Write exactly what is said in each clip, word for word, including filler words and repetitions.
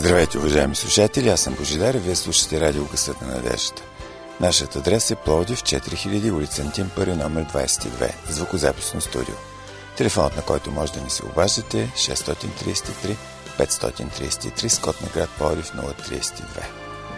Здравейте, уважаеми слушатели, аз съм Божидар и вие слушате радио Гласът на надеждата. Нашият адрес е Пловдив, четири хиляди, улица Антим първи, номер двадесет и две, звукозаписно студио. Телефонът, на който може да ни се обаждате е шест три три пет три три, с код на град Пловдив нула тридесет и две.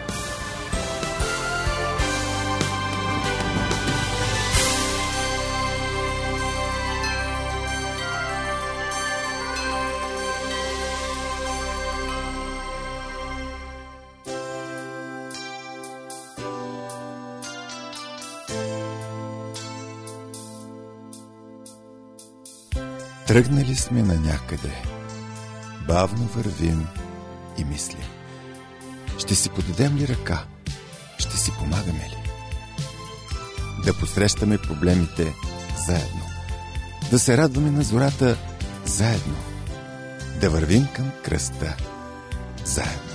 Тръгнали сме на някъде, бавно вървим и мислим. Ще си подадем ли ръка? Ще си помагаме ли? Да посрещаме проблемите заедно. Да се радваме на зората заедно. Да вървим към кръста заедно.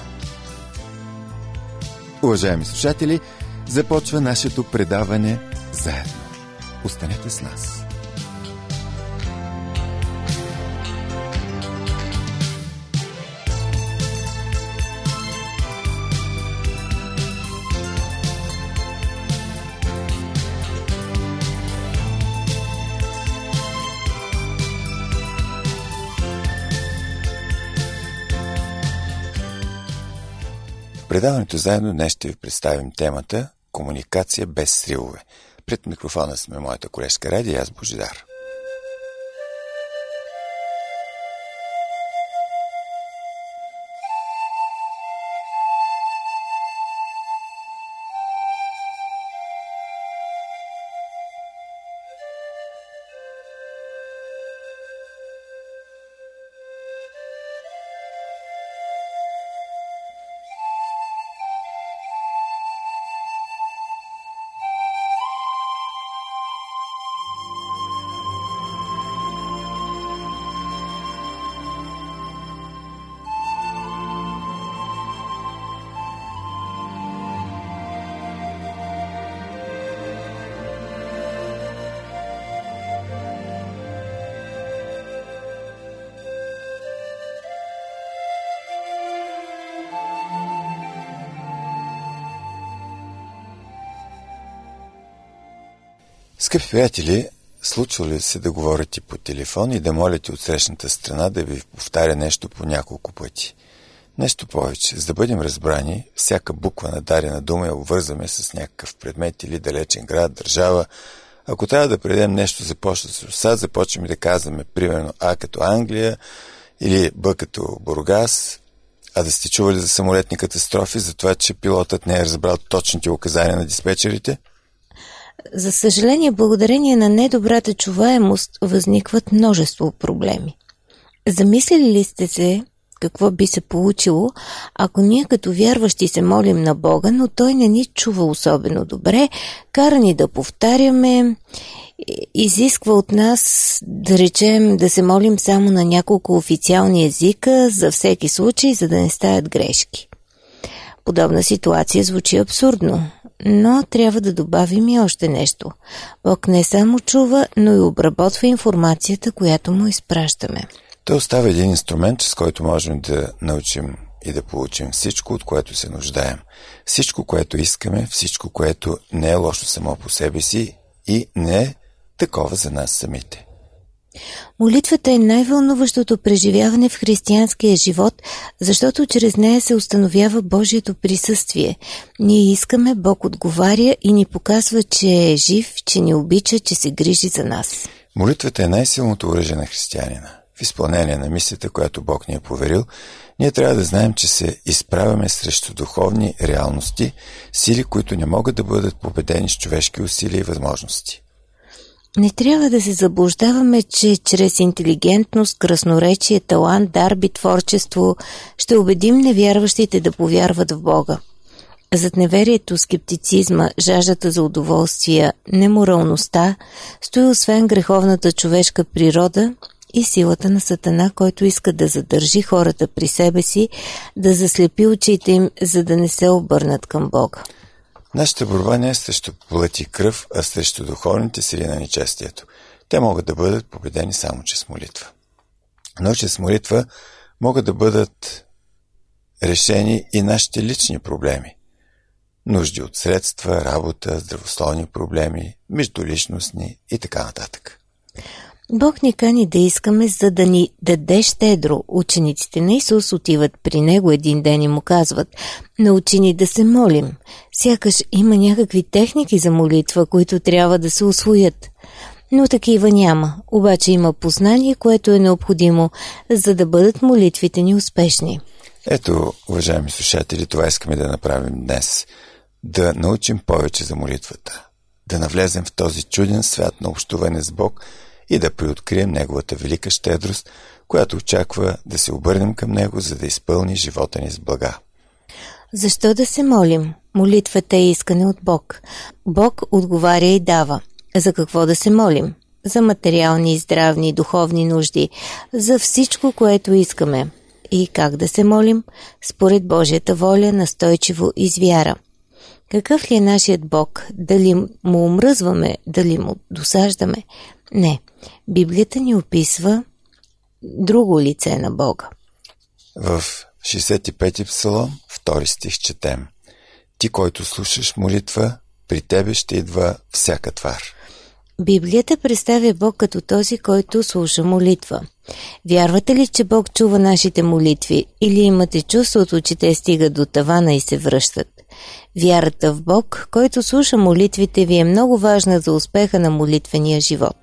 Уважаеми слушатели, започва нашето предаване заедно. Останете с нас. В предаването заедно днес ще ви представим темата комуникация без сривове. Пред микрофона сме моята колежка Ради и аз Божидар. Скъпи приятели, случва ли се да говорите по телефон и да молите от срещната страна да ви повтаря нещо по няколко пъти? Нещо повече, за да бъдем разбрани, всяка буква на дадена дума я обвързваме с някакъв предмет или далечен град, държава. Ако трябва да предадем нещо започва с ОСА, започваме да казваме примерно А като Англия или Б като Бургас. А да сте чували за самолетни катастрофи, за това, че пилотът не е разбрал точните указания на диспетчерите? За съжаление, благодарение на недобрата чуваемост възникват множество проблеми. Замислили ли сте се какво би се получило, ако ние като вярващи се молим на Бога, но Той не ни чува особено добре, кара ни да повтаряме, изисква от нас, да речем, да се молим само на няколко официални езика за всеки случай, за да не стават грешки. Подобна ситуация звучи абсурдно, но трябва да добавим и още нещо. Бог не само чува, но и обработва информацията, която му изпращаме. Той остава един инструмент, с който можем да научим и да получим всичко, от което се нуждаем. Всичко, което искаме, всичко, което не е лошо само по себе си и не е такова за нас самите. Молитвата е най-вълнуващото преживяване в християнския живот, защото чрез нея се установява Божието присъствие. Ние искаме, Бог отговаря и ни показва, че е жив, че ни обича, че се грижи за нас. Молитвата е най-силното оръжие на християнина. В изпълнение на мисията, която Бог ни е поверил, ние трябва да знаем, че се изправяме срещу духовни реалности, сили, които не могат да бъдат победени с човешки усилия и възможности. Не трябва да се заблуждаваме, че чрез интелигентност, красноречие, талант, дарби, творчество ще убедим невярващите да повярват в Бога. Зад неверието, скептицизма, жаждата за удоволствия, неморалността стои освен греховната човешка природа и силата на Сатана, който иска да задържи хората при себе си, да заслепи очите им, за да не се обърнат към Бога. Нашата борба не е срещу плът и кръв, а срещу духовните сили на нечестието. Те могат да бъдат победени само чрез молитва. Но чрез молитва могат да бъдат решени и нашите лични проблеми. Нужди от средства, работа, здравословни проблеми, междуличностни и така нататък. Бог ни кани да искаме, за да ни даде щедро. Учениците на Исус отиват при Него един ден и му казват: научи ни да се молим. Сякаш има някакви техники за молитва, които трябва да се усвоят. Но такива няма, обаче има познание, което е необходимо, за да бъдат молитвите ни успешни. Ето, уважаеми слушатели, това искаме да направим днес. Да научим повече за молитвата. Да навлезем в този чуден свят на общуване с Бог и да приоткрием Неговата велика щедрост, която очаква да се обърнем към Него, за да изпълни живота ни с блага. Защо да се молим? Молитвата е искане от Бог. Бог отговаря и дава. За какво да се молим? За материални, здравни, духовни нужди, за всичко, което искаме. И как да се молим? Според Божията воля, настойчиво и с вяра. Какъв ли е нашият Бог? Дали му омръзваме? Дали му досаждаме? Не. Библията ни описва друго лице на Бога. В шейсет и пети псалом, втори стих четем: Ти, който слушаш молитва, при тебе ще идва всяка твар. Библията представя Бог като този, който слуша молитва. Вярвате ли, че Бог чува нашите молитви, или имате чувството, че те стигат до тавана и се връщат? Вярата в Бог, който слуша молитвите ви, е много важна за успеха на молитвения живот.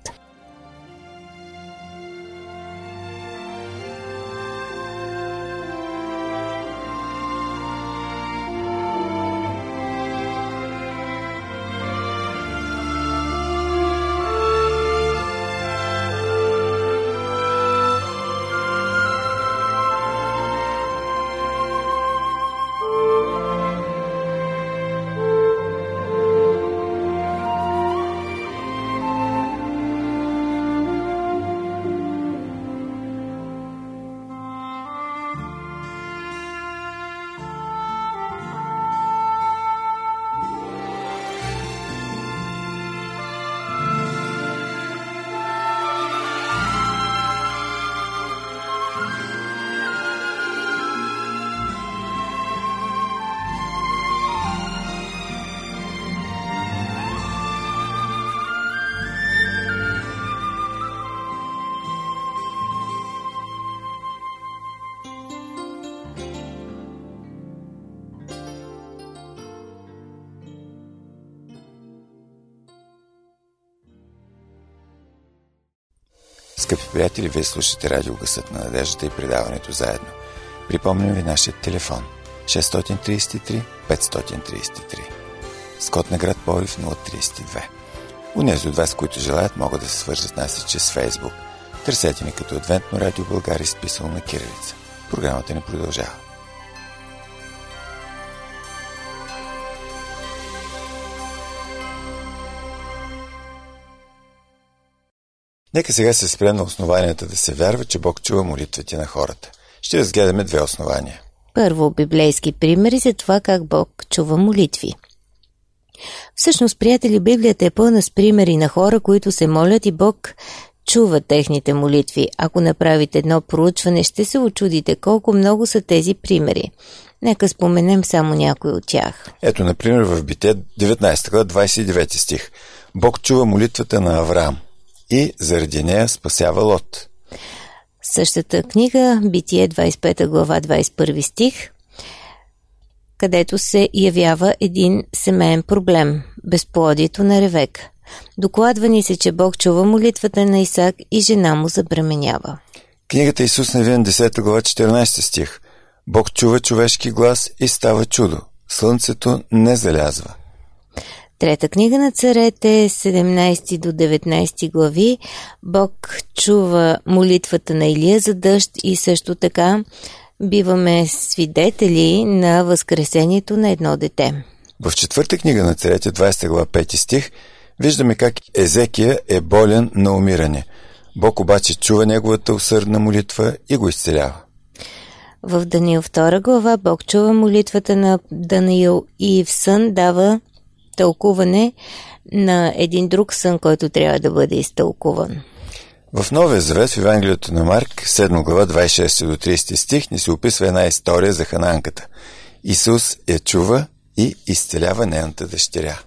Скъпи приятели, вие слушате радио Гласът на надеждата и предаването заедно. Припомням ви нашия телефон шест три три пет три три, с код на град Пловдив нула три две. Унези от вас, които желаят, могат да се свържат с нас и чрез Фейсбук. Търсете ни като Адвентно радио България, изписано на кирилица. Програмата ни продължава. Нека сега се спрем на основанията да се вярва, че Бог чува молитвите на хората. Ще разгледаме две основания. Първо, библейски примери за това как Бог чува молитви. Всъщност, приятели, Библията е пълна с примери на хора, които се молят и Бог чува техните молитви. Ако направите едно проучване, ще се учудите колко много са тези примери. Нека споменем само някой от тях. Ето, например, в Битие деветнайсета глава, двайсет и девети стих. Бог чува молитвата на Авраам и заради нея спасява Лот. Същата книга, Битие двайсет и пета глава, двайсет и първи стих, където се явява един семейен проблем – безплодието на Ревека. Докладва ни се, че Бог чува молитвата на Исак и жена му забременява. Книгата Исус Навин, десета глава, четиринайсети стих. Бог чува човешки глас и става чудо. Слънцето не залязва. Трета книга на царете, седемнайсети до деветнайсети глави. Бог чува молитвата на Илия за дъжд и също така биваме свидетели на възкресението на едно дете. В четвърта книга на царете, двайсета глава, пети стих, виждаме как Езекия е болен на умиране. Бог обаче чува неговата усърдна молитва и го изцелява. В Даниил втора глава Бог чува молитвата на Даниил и в сън дава тълкуване на един друг сън, който трябва да бъде изтълкуван. В Новия Завет, в Евангелието на Марк, седма глава, двадесет и шести до тридесети стих, ни се описва една история за хананката. Исус я чува и изцелява нейната дъщеря.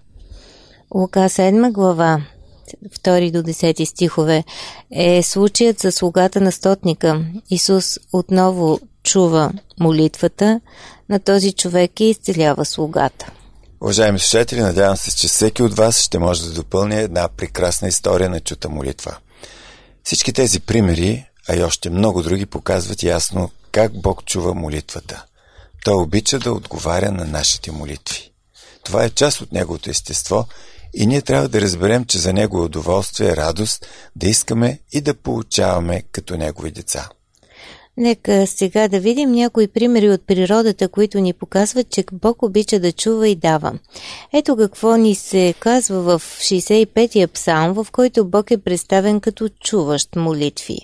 Лука седма глава, втори до десети стихове, е случаят за слугата на стотника. Исус отново чува молитвата на този човек и изцелява слугата. Уважаеми слушатели, надявам се, че всеки от вас ще може да допълни една прекрасна история на чута молитва. Всички тези примери, а и още много други, показват ясно как Бог чува молитвата. Той обича да отговаря на нашите молитви. Това е част от Неговото естество и ние трябва да разберем, че за Него е удоволствие, радост да искаме и да получаваме като Негови деца. Нека сега да видим някои примери от природата, които ни показват, че Бог обича да чува и дава. Ето какво ни се казва в шейсет и петия псалм, в който Бог е представен като чуващ молитви.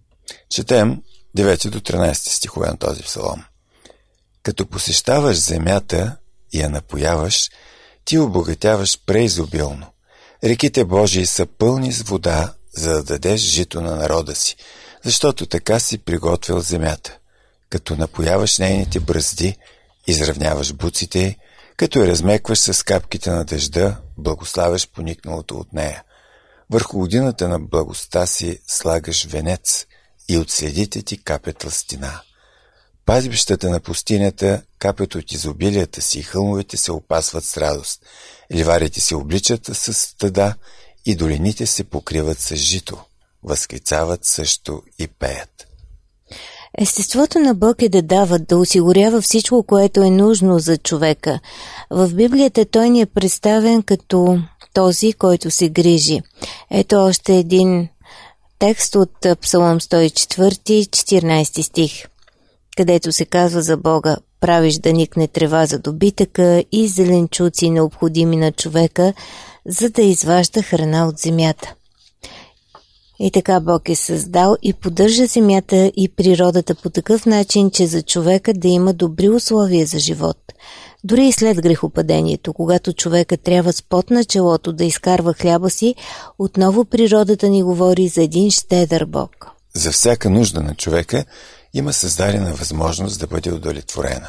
Четем девети до тринадесети стихове на този псалом. Като посещаваш земята и я напояваш, ти обогатяваш преизобилно. Реките Божии са пълни с вода, за да дадеш жито на народа си, защото така си приготвил земята. Като напояваш нейните бръзди, изравняваш буците й, като я размекваш с капките на дъжда, благославяш поникналото от нея. Върху годината на благостта си слагаш венец и от следите ти капят лъстина. Пазбищата на пустинята капят от изобилията си и хълмовете се опасват с радост. Ливарите се обличат с стада и долините се покриват с жито. Възклицават също и пеят. Естеството на Бог е да дава, да осигурява всичко, което е нужно за човека. В Библията той ни е представен като този, който се грижи. Ето още един текст от Псалом сто и четири, четиринадесети стих, където се казва за Бога: правиш да никне трева за добитъка и зеленчуци необходими на човека, за да изважда храна от земята. И така Бог е създал и поддържа земята и природата по такъв начин, че за човека да има добри условия за живот. Дори и след грехопадението, когато човека трябва с пот на челото да изкарва хляба си, отново природата ни говори за един щедър Бог. За всяка нужда на човека има създадена възможност да бъде удовлетворена.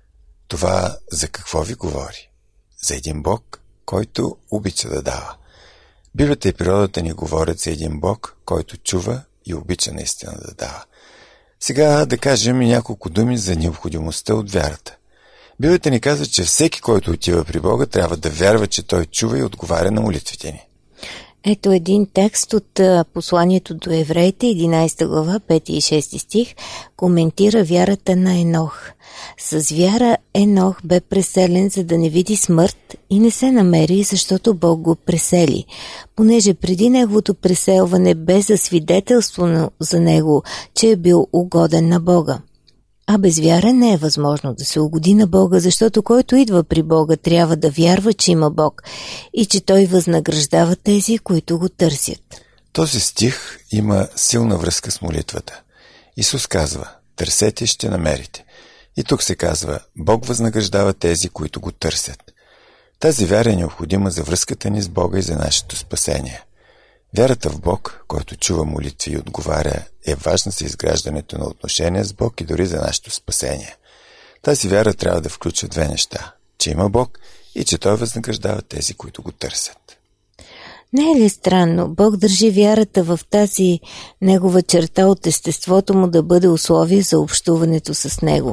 Това за какво ви говори? За един Бог, който обича да дава. Библията и природата ни говорят за един Бог, който чува и обича наистина да дава. Сега да кажем и няколко думи за необходимостта от вярата. Библията ни казва, че всеки, който отива при Бога, трябва да вярва, че Той чува и отговаря на молитвите ни. Ето един текст от посланието до евреите, единадесета глава, пети и шести стих, коментира вярата на Енох. С вяра Енох бе преселен, за да не види смърт, и не се намери, защото Бог го пресели, понеже преди неговото преселване бе засвидетелствано за него, че е бил угоден на Бога. А без вяра не е възможно да се угоди на Бога, защото който идва при Бога трябва да вярва, че има Бог и че Той възнаграждава тези, които го търсят. Този стих има силна връзка с молитвата. Исус казва: търсете, ще намерите. И тук се казва: Бог възнаграждава тези, които го търсят. Тази вяра е необходима за връзката ни с Бога и за нашето спасение. Вярата в Бог, който чува молитви и отговаря, е важна за изграждането на отношения с Бог и дори за нашето спасение. Тази вяра трябва да включва две неща: че има Бог и че Той възнаграждава тези, които го търсят. Не е ли странно? Бог държи вярата в тази негова черта от естеството му да бъде условие за общуването с него.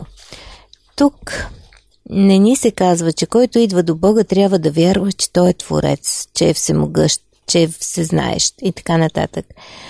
Тук не ни се казва, че който идва до Бога трябва да вярва, че Той е Творец, че е всемогъщ, че е всезнаещ и така нататък.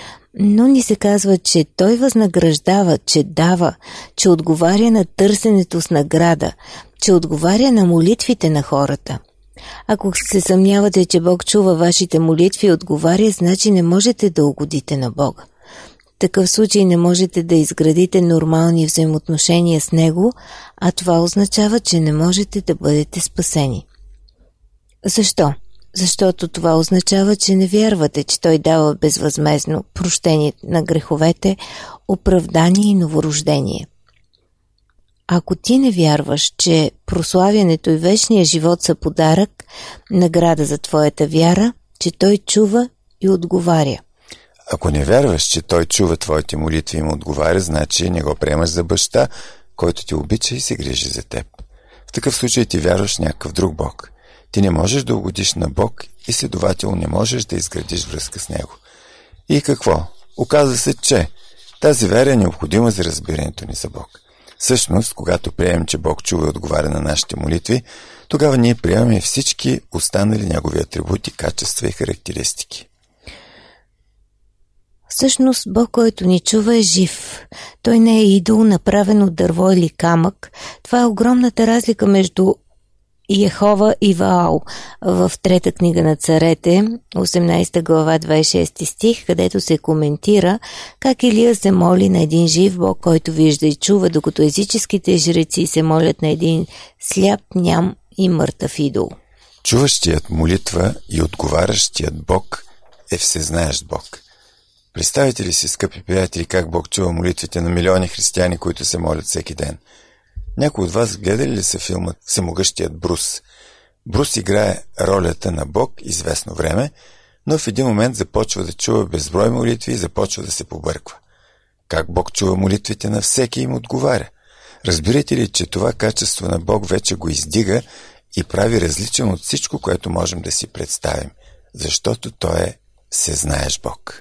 Но ни се казва, че Той възнаграждава, че дава, че отговаря на търсенето с награда, че отговаря на молитвите на хората. Ако се съмнявате, че Бог чува вашите молитви и отговаря, значи не можете да угодите на Бога. В такъв случай не можете да изградите нормални взаимоотношения с Него, а това означава, че не можете да бъдете спасени. Защо? Защото това означава, че не вярвате, че Той дава безвъзмездно прощение на греховете, оправдание и новорождение. Ако ти не вярваш, че прославянето и вечния живот са подарък, награда за твоята вяра, че Той чува и отговаря. Ако не вярваш, че Той чува твоите молитви и му отговаря, значи не го приемаш за баща, който те обича и се грижи за теб. В такъв случай ти вярваш някакъв друг Бог. Ти не можеш да угодиш на Бог и следователно не можеш да изградиш връзка с Него. И какво? Оказва се, че тази вяра е необходима за разбирането ни за Бог. Всъщност, когато приемем, че Бог чува и отговаря на нашите молитви, тогава ние приемаме всички останали Негови атрибути, качества и характеристики. Всъщност, Бог, който ни чува, е жив. Той не е идол, направен от дърво или камък. Това е огромната разлика между Йехова и Ваал в трета книга на царете, осемнадесета глава, двадесет и шести стих, където се коментира как Илия се моли на един жив Бог, който вижда и чува, докато езическите жреци се молят на един сляп, ням и мъртъв идол. Чуващият молитва и отговарящият Бог е всезнаещ Бог. Представете ли си, скъпи приятели, как Бог чува молитвите на милиони християни, които се молят всеки ден? Някой от вас гледали ли са филмът Всемогъщият Брус? Брус играе ролята на Бог известно време, но в един момент започва да чува безброй молитви и започва да се побърква. Как Бог чува молитвите на всеки им отговаря? Разбирате ли, че това качество на Бог вече го издига и прави различен от всичко, което можем да си представим, защото Той е всезнаещ Бог.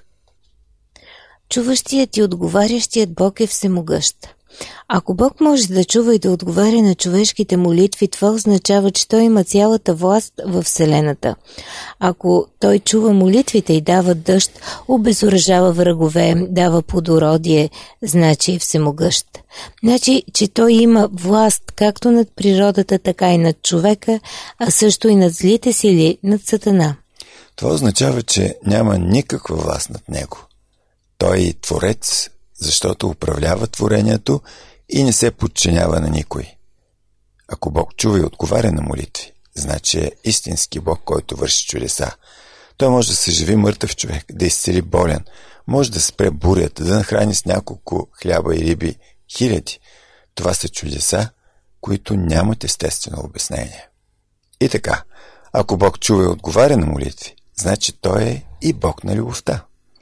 Чуващият и отговарящият Бог е всемогъщ. Ако Бог може да чува и да отговаря на човешките молитви, това означава, че Той има цялата власт във Вселената. Ако Той чува молитвите и дава дъжд, обезоръжава врагове, дава плодородие, значи е всемогъщ. Значи, че Той има власт както над природата, така и над човека, а също и над злите сили, над Сатана. Това означава, че няма никаква власт над Него. Той е Творец, защото управлява творението и не се подчинява на никой. Ако Бог чува и отговаря на молитви, значи е истински Бог, който върши чудеса. Той може да съживи мъртъв човек, да изцели болен, може да спре бурята, да нахрани с няколко хляба и риби хиляди. Това са чудеса, които нямат естествено обяснение. И така, ако Бог чува и отговаря на молитви, значи Той е и Бог на любовта.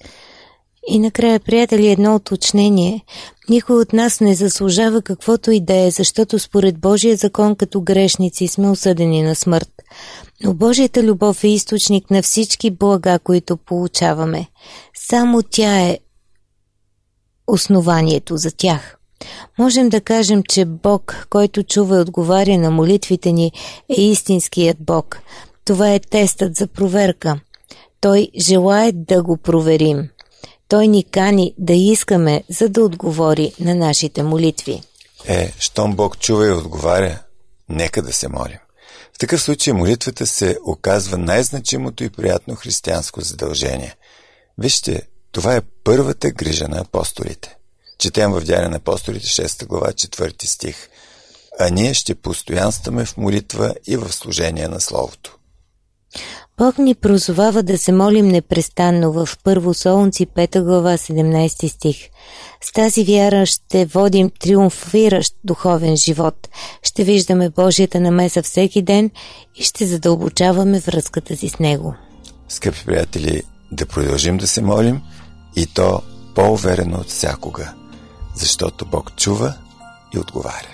И накрая, приятели, едно уточнение. Никой от нас не заслужава каквото и да е, защото според Божия закон като грешници сме осъдени на смърт. Но Божията любов е източник на всички блага, които получаваме. Само тя е основанието за тях. Можем да кажем, че Бог, който чува и отговаря на молитвите ни, е истинският Бог. Това е тестът за проверка. Той желае да го проверим. Той ни кани да искаме, за да отговори на нашите молитви. Е, щом Бог чува и отговаря, нека да се молим. В такъв случай молитвата се оказва най-значимото и приятно християнско задължение. Вижте, това е първата грижа на апостолите. Четем в Деяния на апостолите, шеста глава, четвърти стих. А ние ще постоянстваме в молитва и в служение на Словото. Бог ни призовава да се молим непрестанно в Първо Солунци, пета глава, седемнадесети стих. С тази вяра ще водим триумфиращ духовен живот, ще виждаме Божията намеса всеки ден и ще задълбочаваме връзката си с Него. Скъпи приятели, да продължим да се молим и то по-уверено от всякога, защото Бог чува и отговаря.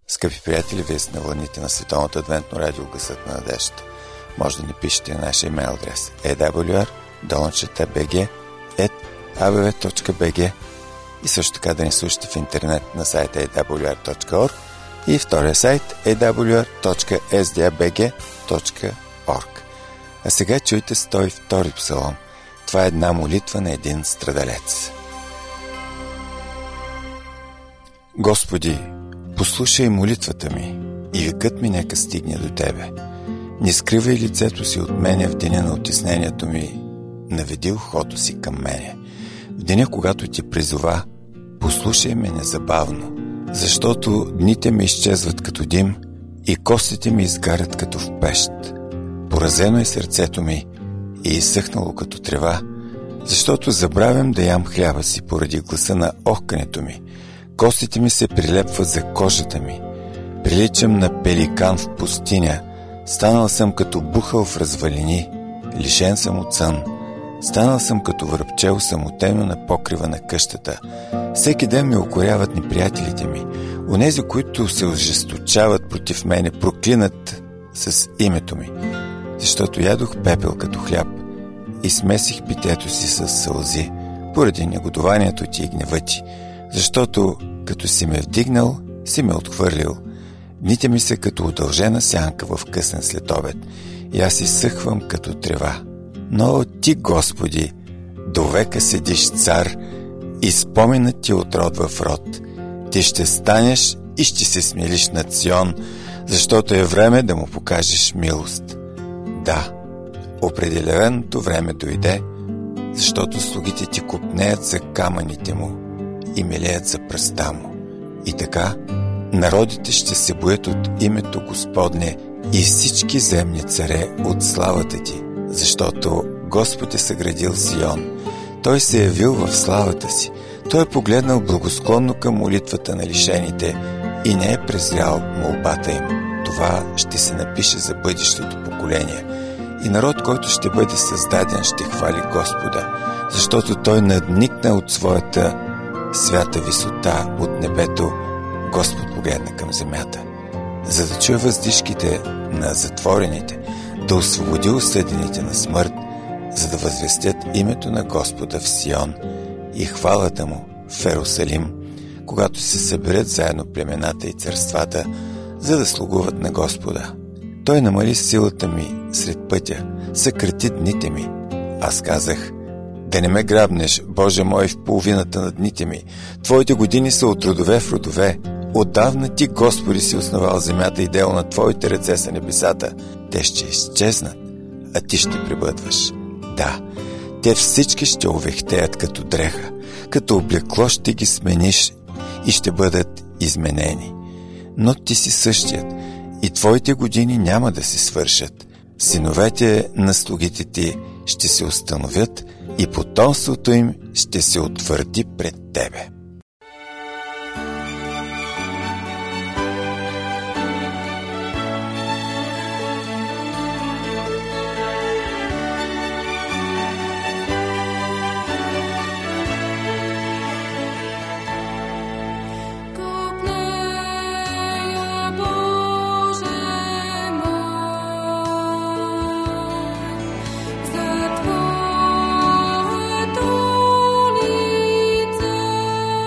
Скъпи приятели, вие сте на вълните на Световното адвентно радио Гласът на надеждата. Може да ни пишете на нашия имейл адрес ей дабъл ю ар долна би джи ет а бе ве точка би джи и също така да ни слушате в интернет на сайта ей дабъл ю ар точка орг и втория сайт ей дабъл ю ар точка ес ди ей би джи точка орг. А сега чуйте сто и втори псалом. Това е една молитва на един страдалец. Господи, послушай молитвата ми и викът ми нека стигне до Тебе. Не скривай лицето си от мене в деня на отеснението ми, наведи ухото си към мене. В деня, когато Ти призова, послушай ме незабавно, защото дните ми изчезват като дим и костите ми изгарят като в пещ. Поразено е сърцето ми и изсъхнало като трева, защото забравям да ям хляба си поради гласа на охкането ми. Костите ми се прилепват за кожата ми. Приличам на пеликан в пустиня. Станал съм като бухал в развалини. Лишен съм от сън. Станал съм като връбчел самотено на покрива на къщата. Всеки ден ме укоряват неприятелите ми. Онези, които се ожесточават против мене, проклинат с името ми. Защото ядох пепел като хляб и смесих питето си с сълзи, поради негодованието Ти и гнева Ти. Защото като си ме вдигнал, си ме отхвърлил. Дните ми са като удължена сянка в късен следобед и аз изсъхвам като трева. Но Ти, Господи, до века седиш цар и споменът Ти от род в род. Ти ще станеш и ще се смилиш над Сион, защото е време да му покажеш милост. Да, определеното време дойде, защото слугите Ти копнеят за камъните му и милеят за пръста му. И така, народите ще се боят от името Господне и всички земни царе от славата Ти, защото Господ е съградил Сион. Той се е явил в славата си. Той е погледнал благосклонно към молитвата на лишените и не е презрял молбата им. Това ще се напише за бъдещото поколение. И народ, който ще бъде създаден, ще хвали Господа, защото Той надникна от своята свята висота от небето. Господ погледна към земята, за да чуе въздишките на затворените, да освободи осъдените на смърт, за да възвестят името на Господа в Сион и хвалата му в Ерусалим, когато се съберат заедно племената и царствата, за да слугуват на Господа. Той намали силата ми сред пътя, съкрати дните ми. Аз казах: да не ме грабнеш, Боже мой, в половината на дните ми. Твоите години са от родове в родове. Отдавна Ти, Господи, си основал земята и дело на Твоите ръце са небесата. Те ще изчезнат, а Ти ще пребъдваш. Да, те всички ще увехтеят като дреха, като облекло ще ги смениш и ще бъдат изменени. Но Ти си същият и Твоите години няма да се свършат. Синовете на слугите Ти ще се установят и потомството им ще се утвърди пред Тебе. За Твоето лице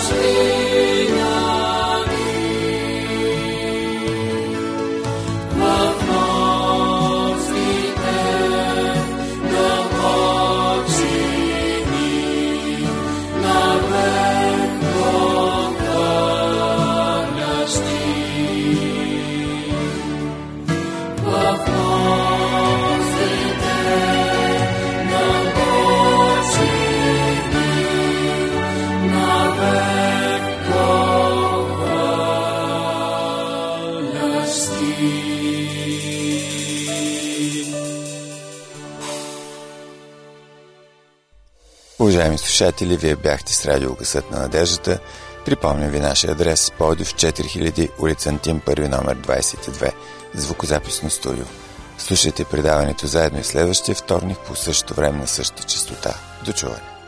Уважаеми слушатели, вие бяхте с радио Гласът на надеждата. Припомням ви нашия адрес: Пловдив четири хиляди, улица Антим, първи номер двадесет и две, звукозаписно студио. Слушайте предаването заедно и следващия вторник по същото време на същата честота. До чуване!